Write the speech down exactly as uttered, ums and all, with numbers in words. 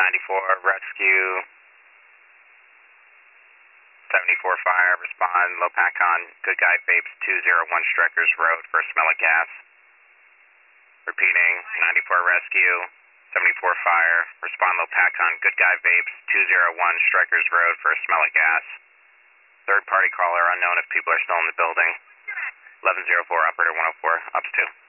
ninety-four rescue, seventy-four fire, respond, low pack on, Good Guy Vapes two oh one Strikers Road for a smell of gas. Repeating, ninety-four rescue, seventy-four fire, respond, low pack on, Good Guy Vapes two oh one Strikers Road for a smell of gas. Third party caller unknown if people are still in the building. eleven oh four, operator one oh four, ups two.